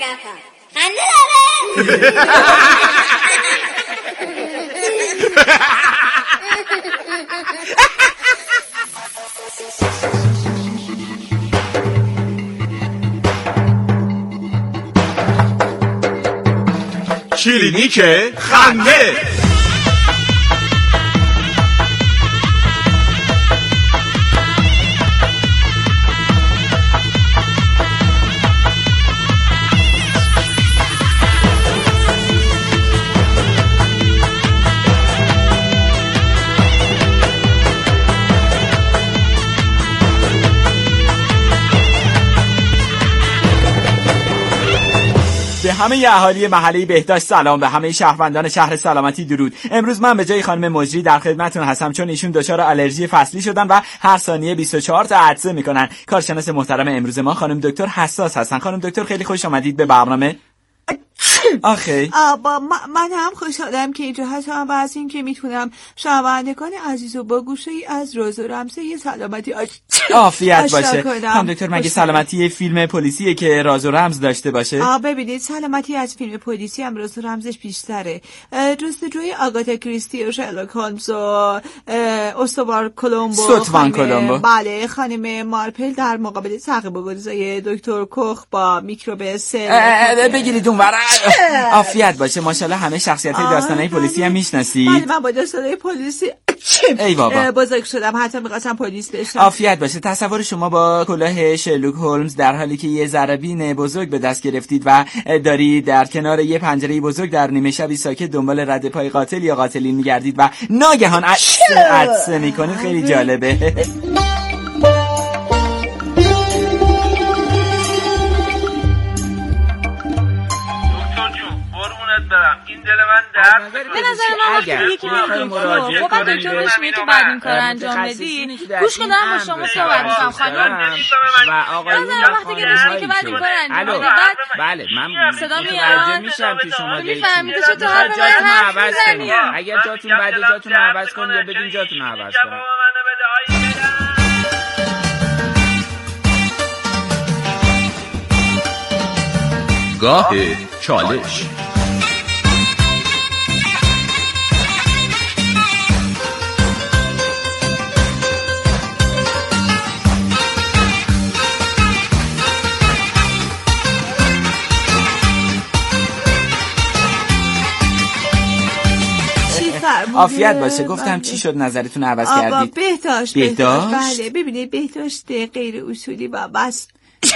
کردم. خنده داره. کلینیک خنده. به همه اهالی محله بهداشت سلام، به همه شهروندان شهر سلامتی درود. امروز من به جای خانم مجری در خدمتتون هستم، چون ایشون دچار آلرژی فصلی شدن و هر ثانیه 24 تا عطسه میکنن. کارشناس محترم امروز ما خانم دکتر حساس هستن. خانم دکتر خیلی خوش آمدید به برنامه. آخه من هم خوشحالم که اینجا هستم و از این که میتونم شنوندگان عزیز و با گوشه‌ای از راز و رمز یه سلامتی عافیت باشه. خانم دکتر مگه سلامتی فیلم پلیسیه که راز و رمز داشته باشه؟ ببینید سلامتی از فیلم پلیسی هم راز و رمزش بیشتره. جستجوی آگاتا کریستی و شرلوک هولمز و استوار کولومبو، بله خانم مارپل در مقابل تعقیب و گریزای دکتر کوخ با میکروب سل. بگیرید اون ورا. عافیت باشه. ماشاءالله همه شخصیت‌های داستان‌های پلیسی هم میشناسید؟ بله من با داستان‌های پلیسی ای بابا بزرگ شدم، حتی می‌خواستم پلیس بشم. عافیت باشه. تصور شما با کلاه شرلوک هولمز در حالی که یه ذره‌بین بزرگ به دست گرفتید و دارید در کنار یه پنجره بزرگ در نیمه شبی ساکت دنبال رد پای قاتل یا قاتلین می‌گردید و ناگهان عطسه می‌کنید. خیلی جالبه. این دل من درد به نظر من وقتی یکی میاد دکتر خب دکتر بهش میگه تو بعد این کار انجام بدی گوش کن دارم با شما صحبت میکنم خانم و آقایون وقتی که بهش میگه بعد این کار انجام بدی بعد بله من صدا میاد میشم که شما میفهمید چه تو حرف بزنید. اگر جاتون بعد جاتون رو عوض کنید یا بدین جاتون رو عوض کنید. گاه چالش. عافیت باشه. گفتم چی شد نظرتون عوض کردید؟ بهداشت. بله ببینید بهداشت غیر اصولی و بس.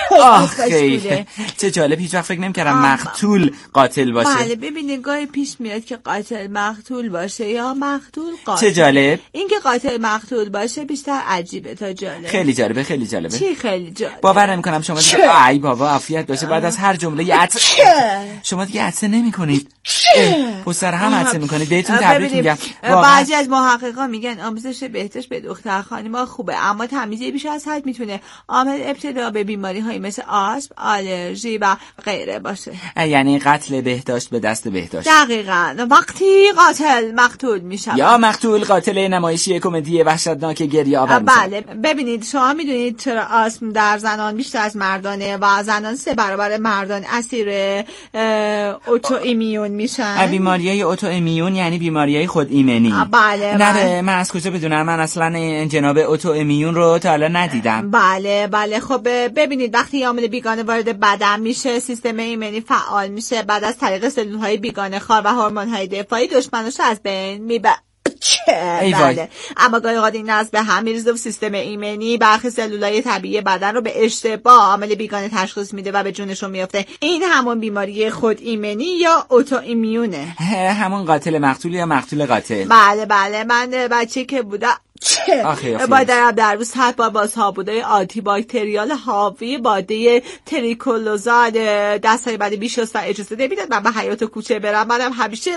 خیلی چه جالب. هیچ وقت فکر نمی‌کردم مقتول قاتل باشه. بله ببینید گاهی پیش میاد که قاتل مقتول باشه یا مقتول قاتل. چه جالب. اینکه قاتل مقتول باشه بیشتر عجیبه تا جالب. خیلی جالبه. خیلی جالبه. چی خیلی جالب؟ باور نمی‌کنم شما دیگه ای بابا عافیت باشه بعد از هر جمله عطسه شما دیگه عطسه نمی‌کنید. پسر هم عطسه می‌کنید. بهتون تبریک میگم. بعضی از محققان میگن آموزش بهداشت به دختر خانم‌ها خوبه، اما تمیزی بیش از حد میتونه عامل ابتلا به بیماری‌های مثل آسم، آلرژی و غیره باشه. یعنی قتل بهداشت به دست بهداشت. دقیقاً. وقتی قاتل مقتول میشه یا مقتول قاتل نمایشی کمدی وحشتناک گریه آور میشه. بله ببینید شما میدونید چرا آسم در زنان بیشتر از مردانه و زنان 3 برابر مردان اسیر اوتو ایمیون میشن؟ بیماریای اوتو ایمیون یعنی بیماریای خود ایمنی. بله. نه من از کجا بدونم؟ من اصلا جناب اوتو ایمیون رو تا حالا ندیدم. بله خب ببینید وقتی عامل بیگانه وارد بدن میشه سیستم ایمنی فعال میشه، بعد از طریق سلولهای بیگانه خوار و هورمون‌های دفاعی دشمنش از بین میبره. بله. اما گاهی اوقات این ناز به هم میریزه و سیستم ایمنی برخی سلولای طبیعی بدن رو به اشتباه عامل بیگانه تشخیص میده و به جونشون میفته. این همون بیماری خود ایمنی یا اوتو ایمیونه. همون قاتل مقتول یا مقتول قاتل. بله من بچه که بودم با در روز 7 بار بازهابودای آنتی باکتریال حاوی باده تریکولوزال دستای بعد بیشست و اجازه نمیداد من به حیاط کوچه برم. منم همیشه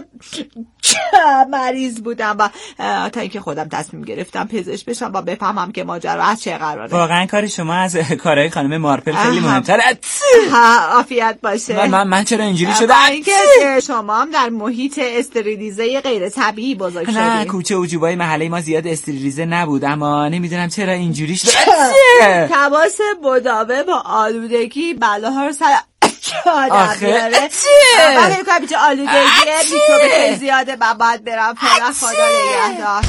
مریض بودم و تا اینکه خودم تصمیم گرفتم پزشک بشم و بفهمم که ماجرا از چه قراره. واقعا کار شما از کارهای خانم مارپل خیلی مهمتره. عافیت باشه. من چرا اینجوری شدم؟ اینکه شما هم در محیط استریلیزه غیر طبیعی بزرگ شدید. نه کوچه و جوبای محله ما زیاد استریلیزه نبود، اما نمیدونم چرا اینجوری شد. تماس مداوم با آلودگی بلاها رو سر آخه چه؟ من میگم بیچه آلودگیه بیشتر زیاده من باید برم فعلا خدا نگهدار.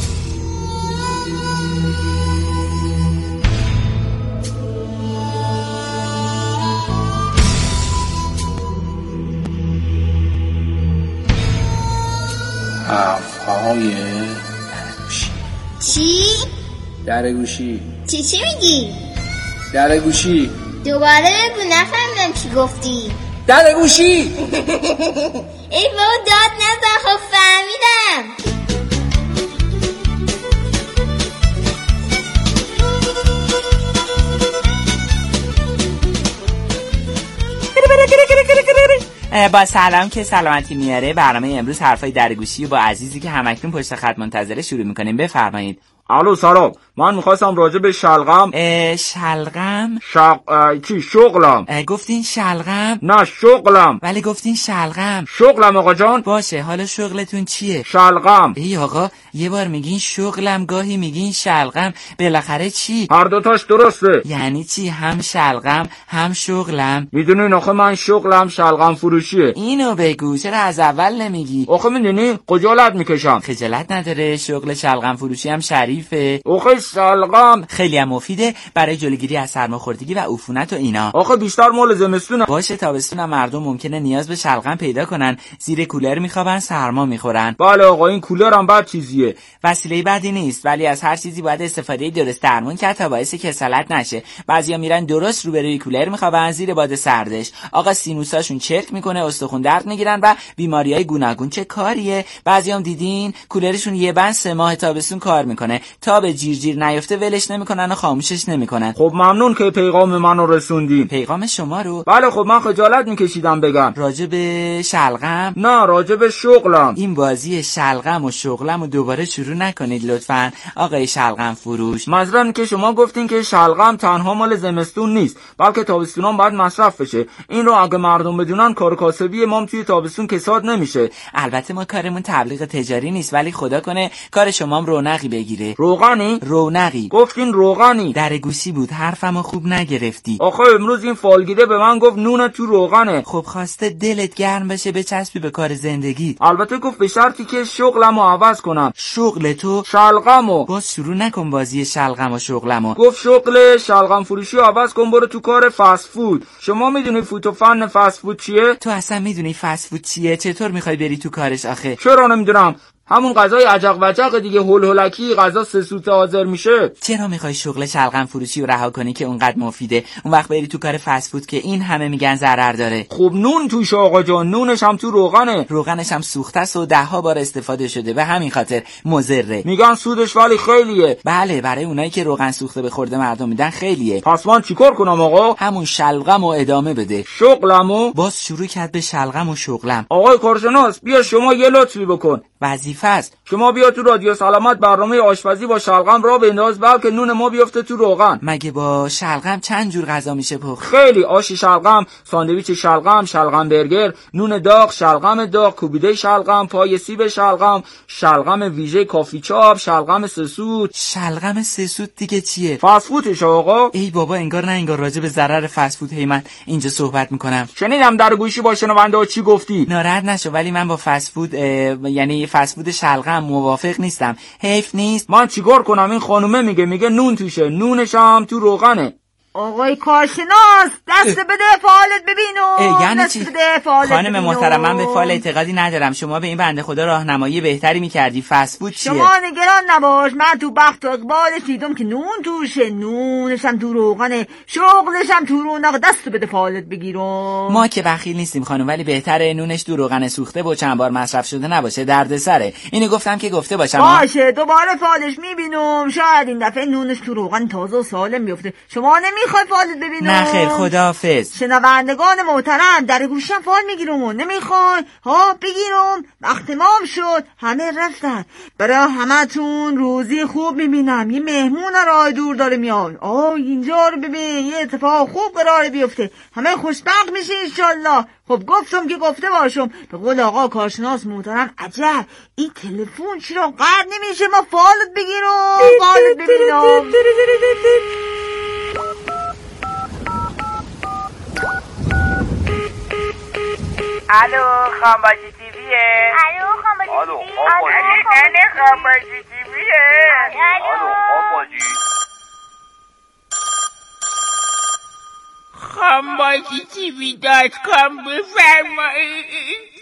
حرفهای چی؟ درگوشی. چی میگی؟ درگوشی. دوباره بگو نفهمیدم چی گفتی. درگوشی. ای بابا داد نزن خب فهمیدم. با سلام که سلامتی میاره. برنامه امروز حرفای درگوشی با عزیزی که همکنون پشت خط منتظره شروع میکنیم. بفرمایید. الو سلام، من میخواستم راجع به شلغم. شلغم؟ چی شغلم؟ گفتین شلغم؟ نه شغلم. ولی گفتین شلغم. شغلم آقا جان. باشه، حالا شغلتون چیه؟ شلغم. ای آقا، یه بار میگین شغلم گاهی میگین شلغم، بالاخره چی؟ هر دوتاش درسته. یعنی چی؟ هم شلغم هم شغلم؟ میدونین آخه من شغلم شلغم فروشیه. اینو بگو، چرا از اول نمیگی؟ آخه میدونی خجالت میکشم. خجالت نداره، شغل شلغم فروشی هم شریفه. آخه شلغم خیلی هم مفیده برای جلوگیری از سرماخوردگی و عفونت و اینا. آخه بیشتر مال زمستونه. باشه، تابستون هم مردم ممکنه نیاز به شلغم پیدا کنن، زیر کولر میخوابن، سرما میخورن. بله آقا، این کولر هم بد چیزیه. وسیله بدی نیست، ولی از هر چیزی باید استفاده درست درمون کرد تا باعث کسالت نشه. بعضیا میرن درست روبروی کولر میخوابن، زیر باد سردش آقا سینوساشون چرک میکنه، استخوان درد میگیرن و بیماریهای گوناگون. چه کاریه؟ بعضیام دیدین کولرشون یه بند 3 ماه تابستون کار میکنه، تا به جیر نیفته ولش نمیکنن و خاموشش نمیکنن. خب ممنون که پیغام منو رسوندین. پیغام شما رو؟ بله خب من خجالت میکشیدم بگم. راجع به شلغم؟ نه، راجع به شغلم. این بازی شلغم و شغلم رو دوباره شروع نکنید لطفاً آقای شلغم فروش. مثلا که شما گفتین که شلغم تنها مال زمستون نیست، بلکه تابستون هم باید مصرف بشه. این رو اگه مردم بدونن کار کاسبی ما توی تابستون کساد نمیشه. البته ما کارمون تبلیغ تجاری نیست، ولی خدا کنه کار شما هم رونقی بگیره. روغنی؟ رونقی. گفتین روغنی. درگوشی بود، حرفمو خوب نگرفتی. آخه امروز این فالگیره به من گفت نون تو روغنه. خب خواسته دلت گرم بشه بچسبی به کار زندگی. البته گفت به شرطی که شغلمو عوض کنم. شغل تو؟ شلغمو. باز شروع نکن بازی شلغم و شغلمو. گفت شغل شلغم فروشی عوض کن، برو تو کار فست فود. شما میدونی فوتو فن فست فود چیه؟ تو اصلا میدونی فست فود چیه؟ چطور میخوای بری تو کارش آخه؟ چرا نمیدونم؟ همون غذای عجق وجق دیگه، هول هولکی غذا 3 سوته حاضر میشه. چرا میخوای شغل شلغم فروشی رو رها کنی که اونقدر مفیده، اون وقت بری تو کار فست فود که این همه میگن ضرر داره؟ خب نون توش آقا جان، نونش هم تو روغنه. روغنش هم سوخته است و 10 بار استفاده شده، به همین خاطر مضره. میگن سودش ولی خیلیه. بله، برای اونایی که روغن سوخته به خورده مردم میدن خیلیه. پس من چیکار کنم آقا؟ همون شلغمو ادامه بده. شغلمو؟ باز شروع کرد به شلغم و شغلم. آقای کارشناس بیا شما یه لطفی بکن. وظیفه است. شما بیا تو رادیو سلامت برنامه آشپزی با شلغم را بنداز، بلکه نون ما بیفته تو روغن. مگه با شلغم چند جور غذا میشه پخت؟ خیلی، آش شلغم، ساندویچ شلغم، شلغم برگر، نون داغ، شلغم داغ، کوبیده شلغم، پای سیب شلغم، شلغم ویژه کافی چاپ، شلغم سسود. شلغم سسود دیگه چیه؟ فست فودش آقا. ای بابا، انگار نه انگار راجع به ضرر فست فود من اینجا صحبت میکنم. شنیدم در گوشی با شنونده چی گفتی. ناراحت نشو، ولی من با فست فود یعنی فست فود شلغم موافق نیستم. حیف نیست؟ من چیکار کنم؟ این خانومه میگه نون توشه، نونش هم تو روغنه. آقای کارشناس دست بده فعالت ببینم. یعنی چی؟ خانم محترم، من به فعال اعتقادی ندارم. شما به این بنده خدا راهنمایی بهتری میکردی. فست فود چیه؟ شما نگران نباش، من تو بخت و اقبالش دیدم که نون توشه، نونش هم تو روغنه، شغلش هم تو رونق. دست بده فعالت بگیرم. ما که بخیل نیستیم خانم، ولی بهتره نونش تو روغن سوخته و چند بار مصرف شده نباشه، دردسره. اینو گفتم که گفته باشم. باشه، دوباره فعالش میبینم، شاید این دفعه نونش تو روغن تازه و سالم بیفته. شما نمیخوای فعالت ببینم؟ نه خیر، خداحافظ. شنوندگان محترم، در گوشم فعال میگیرم و نمیخوای بگیرم. وقت مام شد، همه رفتن. برای همتون روزی خوب میبینم. یه مهمون راه دور داره میاد. اینجا رو ببین، یه اتفاق خوب قراره بیفته، همه خوشبخت میشه انشالله. خب گفتم که گفته باشم. به قول آقا کارشناس محترم، عجب این تلفن چرا قطع نمیشه؟ ما فعالت بگیرم، فعالت ببینم. الو خانباجی تیویه. الو خانباجی نه خانباجی تیویه. الو خانباجی خانباجی تیوی.com بفرمایید.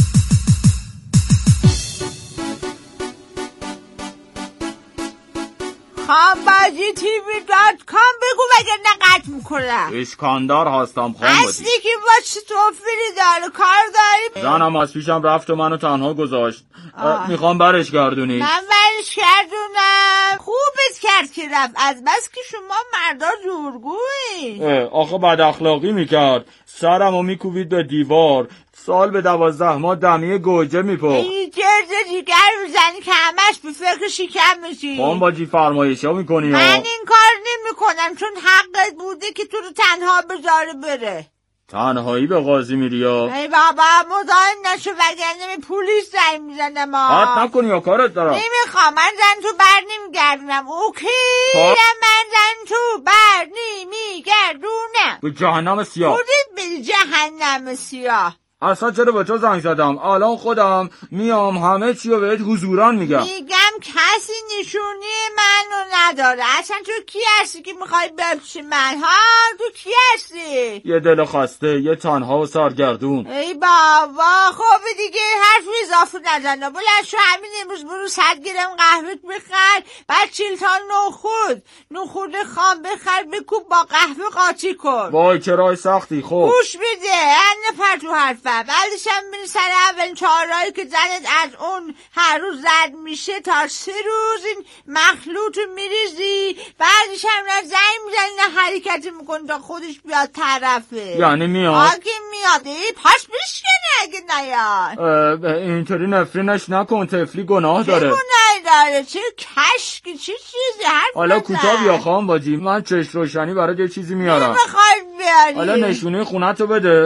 خانباجی.com بگو وگرنه قطع میکنم. اسکاندار هستم خانباجی. هستی که با چه توفیری داره کار داری؟ زنم از پیشم رفت و منو تنها گذاشت. میخوام برش گردونی. من برش گردونم. خوبت کرد که رفت، از بس که شما مردا جورگویی. آخه بد اخلاقی میکرد، سرمو میکوبید به دیوار، سال به 12 ماه دمی گوجه میپخت. این جرد دیگر میزنی که همش به فکر شکم میشی. خانباجی فرمایشا میکنی. من این کار نمیکنم چون حقت بوده که تو رو تنها بذاره بره. تنهایی به قاضی میری یا؟ ای بابا مزاحم نشو وگرنه پلیس زنگ میزنه ما. حد نکنی یا کارت دارم. نمیخوام، من زن تو بر نمیگردونم. اوکی من زن تو بر نمیگردونم. به جهنم سیاه. خودت به جهنم سیاه. اصلا چرا به تو زنگ زدم؟ الان خودم میام همه چی رو بهت حضوران میگم. میگم کسی نشونی منو نداره. اصلا تو کی هستی که میخوای بپشی من؟ ها تو کی هستی؟ یه دل خسته، یه تنها و سرگردون. ای بابا خب دیگه حرف اضافه نزن. بلند شو همین امروز برو 100 گرم قهوه بخر، بعد 40 تا نخود خام بخر بکوب با قهوه قاطی کن. وای چرای سختی. خب گوش بده نفر تو حرفم. بعدش هم میری سر اول چهارایی که زنت از اون هر روز زد میشه تا 3 روز این مخلوط میریزی، بعدش هم نه زنگ میزنی نه حرکتی میکنی تا خودش بیاد طرفه. یعنی میاد؟ آگه میاد پاش بشکنه اگه نیاد. اینطوری نفرینش نکن، طفلی گناه داره. چه گناهی داره؟ چه کشکی چه چیزی حرف حالا کوتاه بیا خانباجی، من چشم روشنی برات یه چیزی میارم. نمیخوای بیاری؟ حالا نشونه خونتو بده.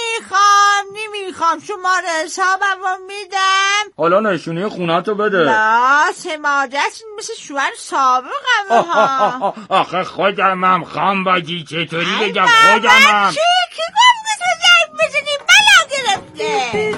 نمیخوام شماره حسابم رو میدم. حالا نشونه خونتو بده. لا سماجت مثل شوهر سابقم ها. آخه خودمم خانباجی، چطوری بگم خودمم. چی گم که تو زنگ بزنی بلا گرفته.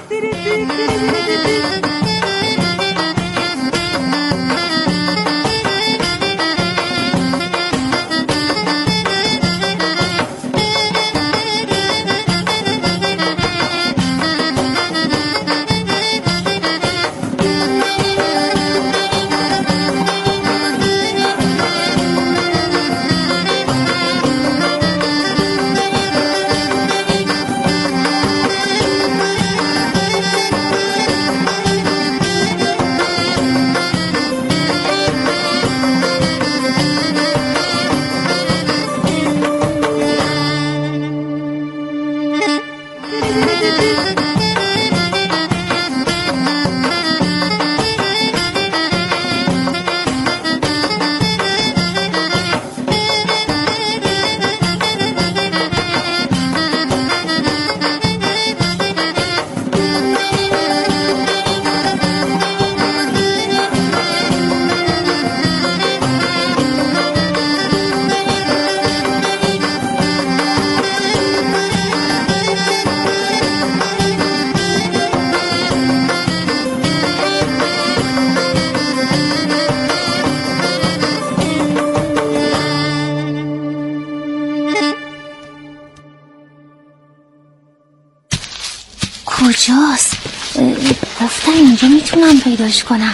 کجاست؟ گفتم اینجا میتونم پیداش کنم.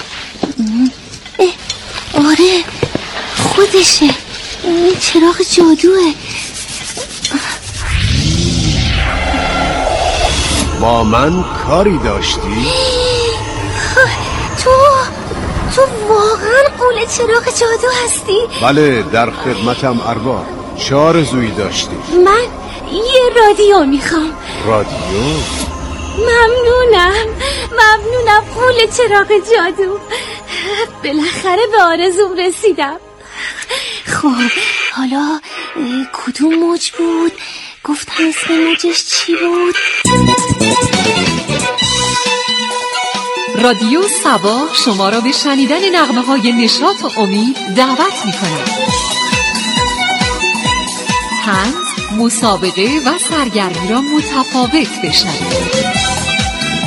آره خودشه، این چراغ جادوه. با من کاری داشتی؟ تو واقعا قول چراغ جادو هستی؟ بله در خدمتم ارباب. چه آرزویی داشتی؟ من یه رادیو میخوام. رادیو؟ ممنونم قول چراغ جادو، بالاخره به آرزوم رسیدم. خب حالا کدوم موج بود؟ گفتم اسم موجش چی بود؟ رادیو سبا شما را به شنیدن نغمه‌های نشاط و امید دعوت می‌کند. طنز، مسابقه و سرگرمی را متفاوت بشنوید.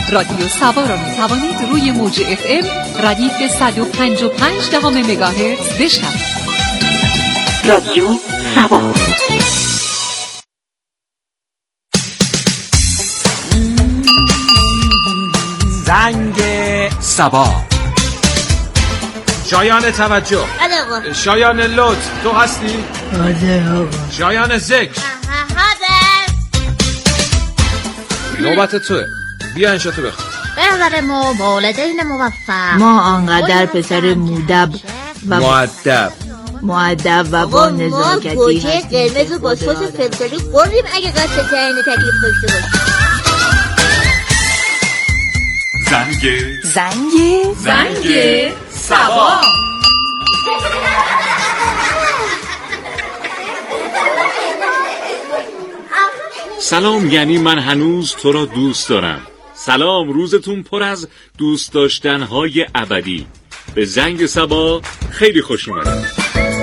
رادیو سبا را می توانید روی موج FM ردیف 105.5 مگاهرتز بشنوید. رادیو سبا. زنگ سبا. شایان توجه. شایان لطف تو هستی؟ شایان ذکر. نوبت توه. بیا انشاتو بخون. بذار ما والدین موفق. ما آنقدر پسر مؤدب و با نزاکتی ما گوشه قرمز و باسپاس فلفلی خوردیم اگه قصد تعیین تکلیف داشته باشیم. زنگ سبا. سلام، یعنی من هنوز تو را دوست دارم. سلام، روزتون پر از دوست داشتن‌های ابدی. به زنگ سبا خیلی خوش اومدید.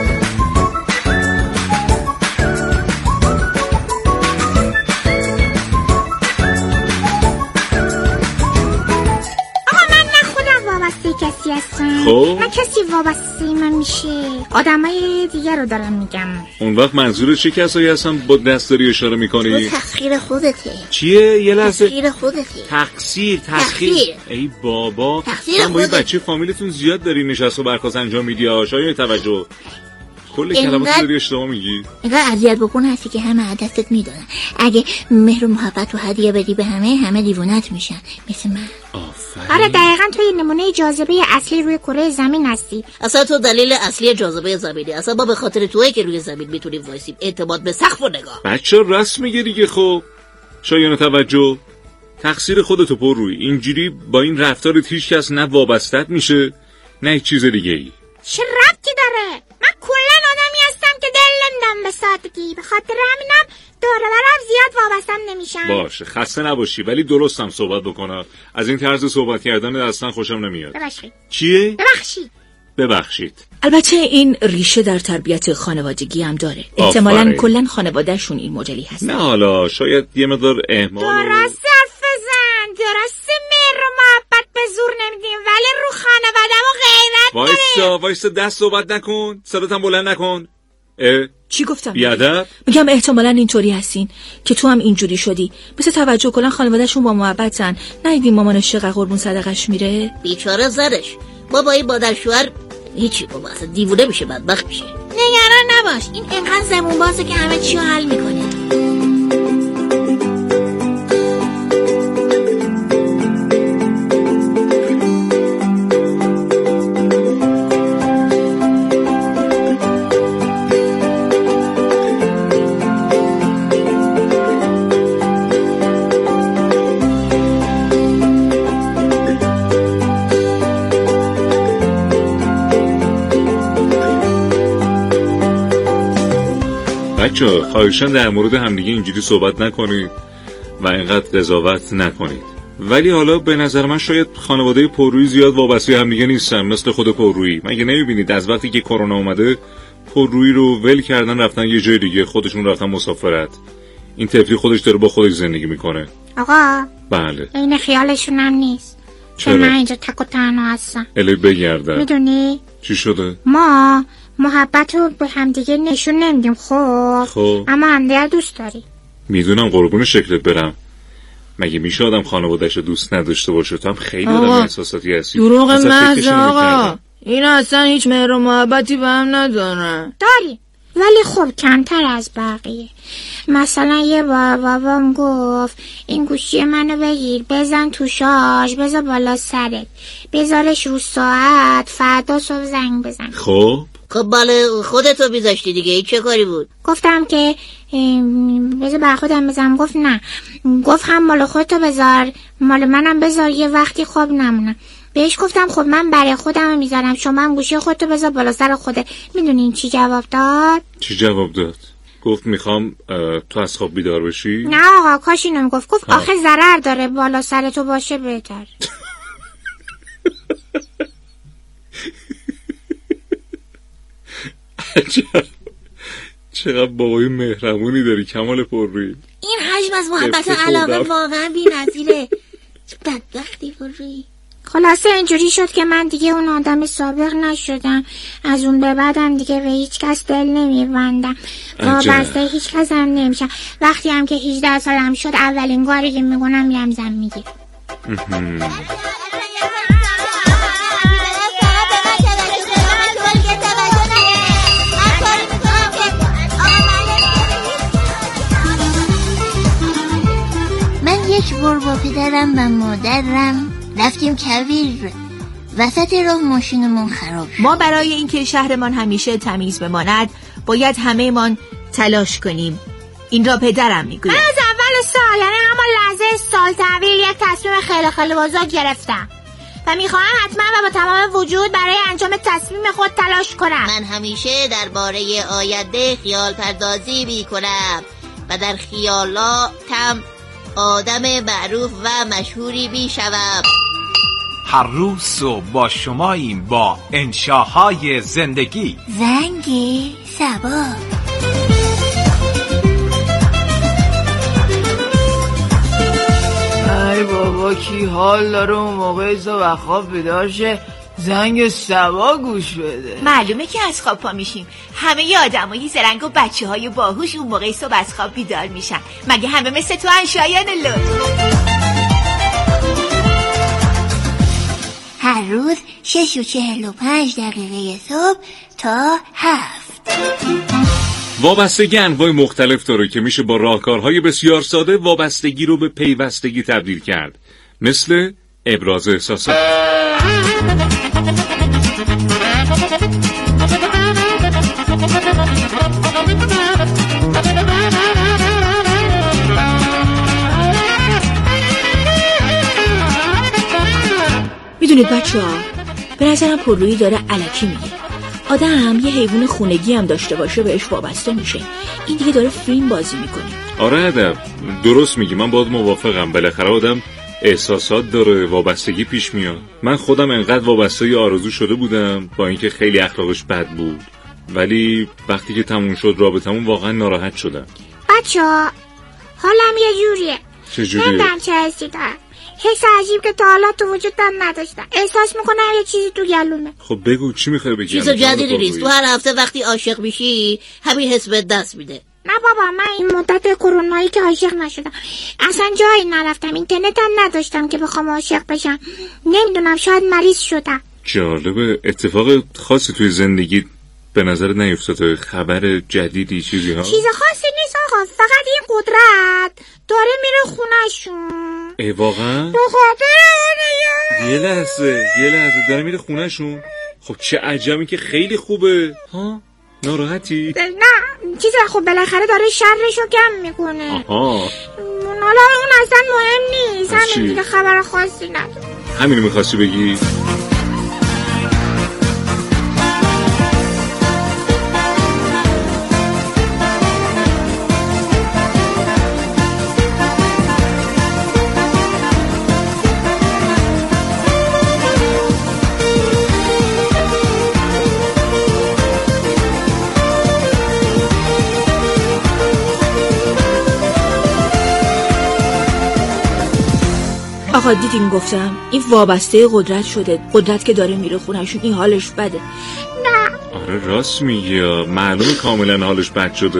کسی هستن نه کسی وابسته من میشه، آدمای دیگر رو دارم میگم. اون وقت منظور چه کسایی هستن با دستاری اشاره میکنی؟ تسخیر خودته. چیه؟ یه لحظه. تسخیر خودته. تسخیر. ای بابا، من با این بچه فامیلتون زیاد داری نشست و برخواست انجام میدی ها. شاید توجه کل کلمات داری اشتباه میگی. اینقدر اذیت بکنه هستی که همه عدستت میدونن. اگه مهر و محبت و هدیه بدی به همه دیوونت میشن مثل من. آره دقیقاً تو یه نمونه جاذبه اصلی روی کره زمین هستی. اصلا تو دلیل اصلی جاذبه زمینی. اصلا ما به خاطر توئه که روی زمین میتونیم وایسیم. اعتماد به سقف و نگاه. بچه راست میگه دیگه. خب شایان توجه، تقصیر خودتو پر روی. اینجوری با این رفتارت هیچ کس نه وابستت میشه نه هیچ چیز دیگه ای. چه ربطی داره؟ من کلا آدمی هستم که دل نمیدم به سادگی. به خاطر همینم دور و برم زیاد وابستم نمیشم. باشه خسته نباشی، ولی درستم صحبت بکنه. از این طرز صحبت کردن اصلا خوشم نمیاد. ببخشید. چیه؟ ببخشید. البته این ریشه در تربیت خانوادگی هم داره. احتمالاً کلا خانوادهشون این مدلی هست. نه حالا شاید یه مقدار اهمال. درست حرف بزن. درست مهر و محبت به زور نمیدیم ولی رو خانواده‌مو غیرت داریم. وایسا دست صحبت نکن. صداتم بلند نکن. چی گفتم؟ بیادب؟ میگم احتمالاً اینطوری هستین که تو هم اینجوری شدی. مثل توجه کلا خانواده‌شون با محبتن. ندیدین مامانش چقدر قربون صدقش میره؟ بیچاره زرش. بابا این مادر شوهر هیچی، بابا اصلا دیوونه میشه، بدبخت میشه. نگران نباش، این انقدر زبون بازه که همه چی رو حل میکنه. بچه خواهشاً در مورد همدیگه اینجوری صحبت نکنید و اینقدر قضاوت نکنید. ولی حالا به نظر من شاید خانواده پررویی زیاد وابسته همدیگه نیستن مثل خود پررویی. مگه نمیبینید از وقتی که کرونا اومده پررویی رو ول کردن رفتن یه جای دیگه، خودشون رفتن مسافرت. این طفلی خودش داره با خودش زندگی میکنه. آقا بله این خیالشون هم نیست. چرا؟ من اینجا تک و تنها هستم. الی بگردن. میدونی چی شده؟ ما محبت رو به همدیگه نشون نمیدیم. خب اما همدیگه دوست داری. میدونم قربون شکلت برم. مگه میشه آدم خانواده‌اش دوست نداشته باشه؟ تو هم خیلی آدم احساساتی هستی. دروغ محض آقا. این اصلا هیچ مهر و محبتی به هم نداره. داری ولی خب کمتر از بقیه. مثلا یه بابام گفت این گوشی منو بگیر بزن تو شارژ بذار بالا سرت بذارش رو ساعت فردا صبح زنگ بزن. خب بله خودتو بیذاشتی دیگه. این چه کاری بود؟ گفتم که بذار بر خودم بزنم. گفت نه. گفت هم مال خودتو بذار مال منم بذار یه وقتی خوب نمونم. بهش گفتم خب من برای خودم میذارم شما هم گوشی خودتو بذار بالا سر خودت. میدونین چی جواب داد؟ چی جواب داد؟ گفت میخوام تو از خواب بیدار بشی؟ نه آقا کاش اینو میگفت. گفت آخه ضرر داره بالا سر تو باشه بهتر. چقدر بابای مهربونی داری کمال پررویی. این حجم از محبت و علاقه واقعا بی‌نظیره. بدبختی پرویی. خلاصه اینجوری شد که من دیگه اون آدم سابق نشدم. از اون به بعدم دیگه به هیچ کس دل نمیبندم، وابسته هیچ کس هم نمیشم. وقتی هم که 18 سالم شد اولین کاری که میکنم میرم زن میگیرم. من یک بار با پدرم و مادرم رفتیم کویر. وسط راه ماشینمون خراب شد. ما برای اینکه شهرمان همیشه تمیز بماند باید همه من تلاش کنیم. این را پدرم میگوید. من از اول سال، یعنی همون لحظه سال تحویل، یک تصمیم خیلی خیلی بزرگ گرفتم و میخواهم حتما و با تمام وجود برای انجام تصمیم خود تلاش کنم. من همیشه درباره آینده خیال پردازی میکنم و در خیالاتم آدم معروف و مشهوری میشوم. هر روز صبح با شماییم با انشاهای زندگی. زنگ سبا. ای بابا کی حال داره اون موقع صبح خواب بیدار شه زنگ سبا گوش بده؟ معلومه که از خواب پا میشیم. همه ی آدمایی زرنگ و بچه های باهوش اون موقع صبح از خواب بیدار میشن. مگه همه مثل تو انشایان لطف؟ هر روز 6:45 صبح تا 7. وابستگی انواع مختلف داره که میشه با راهکارهای بسیار ساده وابستگی رو به پیوستگی تبدیل کرد، مثل ابراز احساسات. میدونید بچه‌ها، به نظرم پررویی داره الکی میگه. آدم یه حیوان خونگی هم داشته باشه بهش وابسته میشه. این دیگه داره فیلم بازی میکنه. آره ادب، درست میگی، من باید موافقم. بالاخره آدم احساسات داره، وابستگی پیش میاد. من خودم انقدر وابسته آرزو شده بودم با اینکه خیلی اخلاقش بد بود، ولی وقتی که تموم شد رابطمون واقعا ناراحت شدم. بچه‌ها حالم یه جوریه. چجوریه؟ نمیدونم چه حسی دارم. حس عجیب که تا حالا تو وجودم نداشتم. احساس میکنم یه چیزی تو گلومه. خب بگو چی میخوای بگی؟ چیز جدیدی نیست. تو هر هفته وقتی عاشق میشی همین حس به دست میده. نه بابا، من این مدت کرونایی که عاشق نشدم. اصلا جایی نرفتم، اینترنت هم نداشتم که بخوام عاشق بشم. نمیدونم، شاید مریض شدم. جالبه. اتفاق خاصی توی زندگی به نظر نیفتاده؟ خبر جدیدی چیزی ها؟ چیز خاصی نیست آقا، فقط این قدرت داره میره خونه‌شون. ای واقعا؟ به خاطر یه لحظه داره میره خونه‌شون. خب چه عجبی که خیلی خوبه. ها؟ ناراحتی؟ نه چیزی، خب بالاخره داره شرشو کم میکنه. آها. حالا اون اصلا مهم نیست. همین دیگه، خبر خاصی نداره. همینو میخواستی بگی؟ آقا دیدین گفتم این وابسته قدرت شده. قدرت که داره میره خونهشون این حالش بده. نه آره راست میگی، معلومه کاملا حالش بد شده.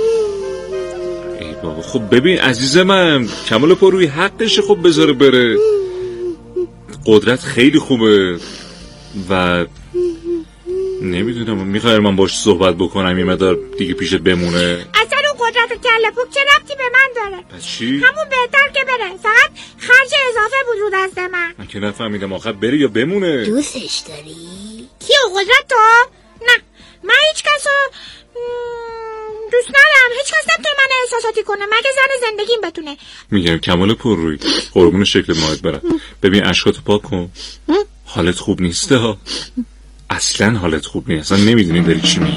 ای بابا. خب ببین عزیز من، کمال پرویی حقشه خب بذاره بره. قدرت خیلی خوبه و نمیدونم، میخوای من باش صحبت بکنم یه مقدار دیگه پیشت بمونه؟ اصلا اون قدرت کله پوک چه ربطی به من داره؟ پس چی؟ همون بهتر که بره، فقط خرج اضافه بود رو دست من که نفهمیدم آخر بره یا بمونه. دوستش داری؟ کیو؟ قدرت تو؟ نه من هیچ کس رو دوست ندارم. هیچ کس نمیتونه من احساساتی کنه مگه زن زندگیم بتونه. میگم کمال پررویی، قربون شکل ماهت برم. ببین اشکاتو پاک کن. حالت خوب نیسته ها، اصلا حالت خوب نیست. اصلا نمیدونی داری چی میگی.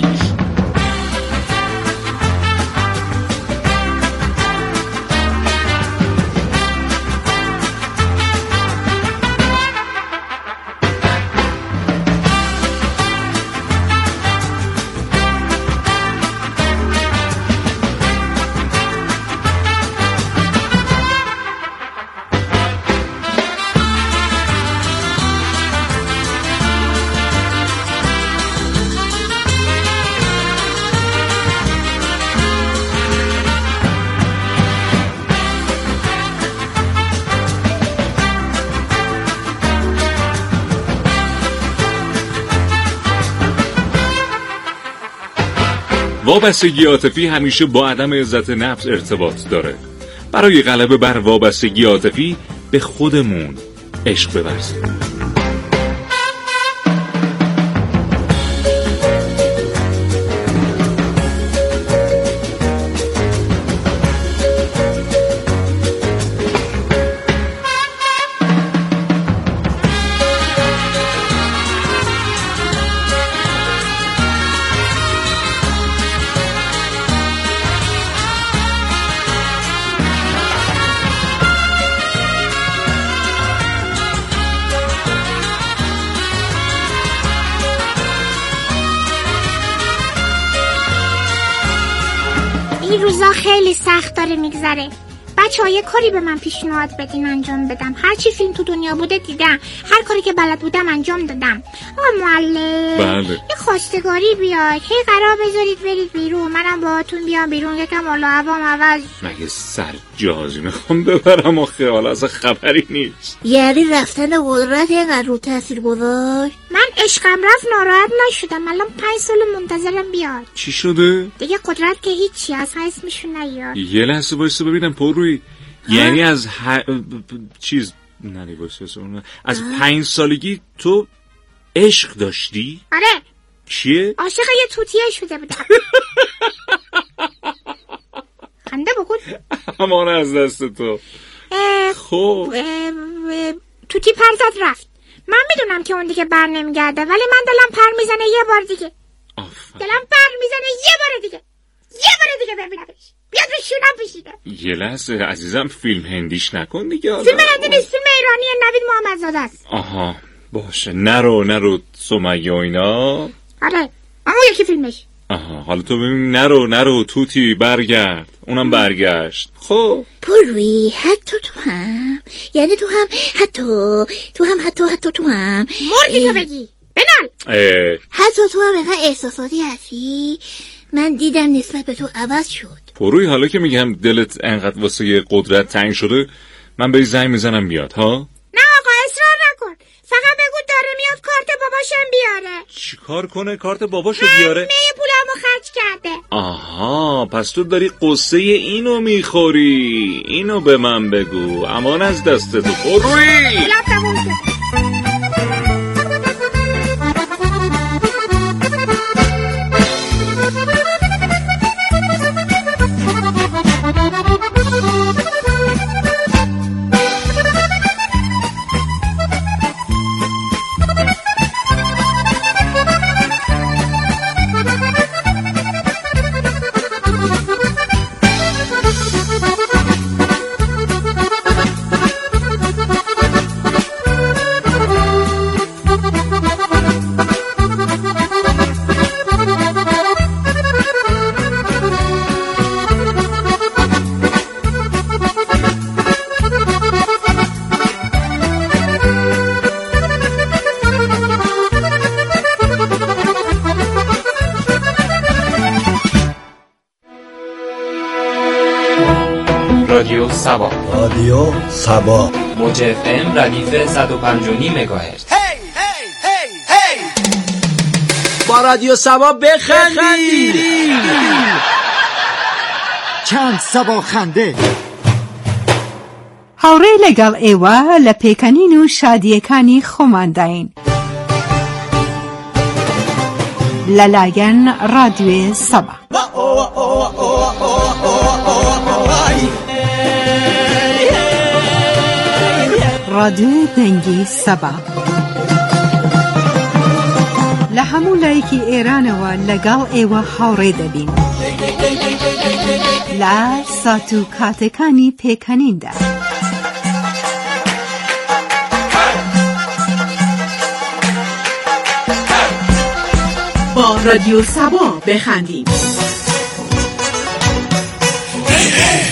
وابستگی عاطفی همیشه با عدم عزت نفس ارتباط داره. برای غلبه بر وابستگی عاطفی به خودمون عشق بورزیم. این روزا خیلی سخت داره میگذره. بچه‌ها یه کاری به من پیشنهاد بدین انجام بدم. هر چی فیلم تو دنیا بوده دیدم، هر کاری که بلد بودم انجام دادم. آقا معلم بله. یه خواستگاری بیاد، هی قرار بذارید برید بیرون، منم باهاتون بیام بیرون، یکم حالا هوام عوض. مگه سرجازی میخوام ببرم آخه حالا اصلا خبری نیست. یعنی رفتن قدرت اینقدر رو تاثیر گذاشت؟ من عشقم رفت ناراحت نشدم، الان 5 سال منتظرم بیاد. چی شده؟ دیگه قدرت که هیچی، اصلا اسمشون نیاد. یه لحظه وایسا ببینم پروی. یعنی از چیز نری وایسا از 5 سالگی تو عشق داشتی؟ آره. چیه؟ عاشق یه توتیه شده بودم. خنده بکن. امان از دست تو. خب توتی پرزد رفت. من میدونم که اون دیگه بر نمیگرده، ولی من دلم پر میزنه یه بار دیگه. دلم پر میزنه یه بار دیگه ببینمش. بیاد به شونم بشینه. یه لحظه عزیزم فیلم هندیش نکن دیگه. فیلم هندی نیست، فیلم ایرانی نوید محمدزاده است. آها باشه. نرو سمیه و اینا. آره اما یکی فیلمش. آها حالا تو ببین نرو توتی برگرد. اونم برگشت. خب پروی حتی تو هم، یعنی تو هم حتی تو هم مردی تو بگی بنال. حتی تو هم اینقدر احساساتی هستی. من دیدم نسبت به تو عوض شد. پروی حالا که میگم دلت انقدر واسه یه قدرت تنگ شده، من به زنگ میزنم بیاد ها. نه آقا اصرار نکن، فقط بگو داره میاد کارت باباشم بیاره. چی کار کنه کارت باباشو بیاره؟ همه پولمو خرج کرده. آها پس تو داری قصه اینو میخوری. اینو به من بگو. امان از دست تو پروی. رادیو سبا موج FM ردیف 105.9 مگاهرتز. با رادیو سبا بخندید. چند سبا خنده. هاوڕێ لەگەڵ ئێوە لە پێکەنین و شادیەکانی خۆمانداین لەلایەن ڕادیۆی سەبا. ڕادیۆی دەنگی سەبا لە هەموو لایەکی ئێرانەوە لەگەڵ ئێوە هاوڕێ دەبین لە سات و کاتەکانی پێکەنیندا. با رادیو سبا بخندید.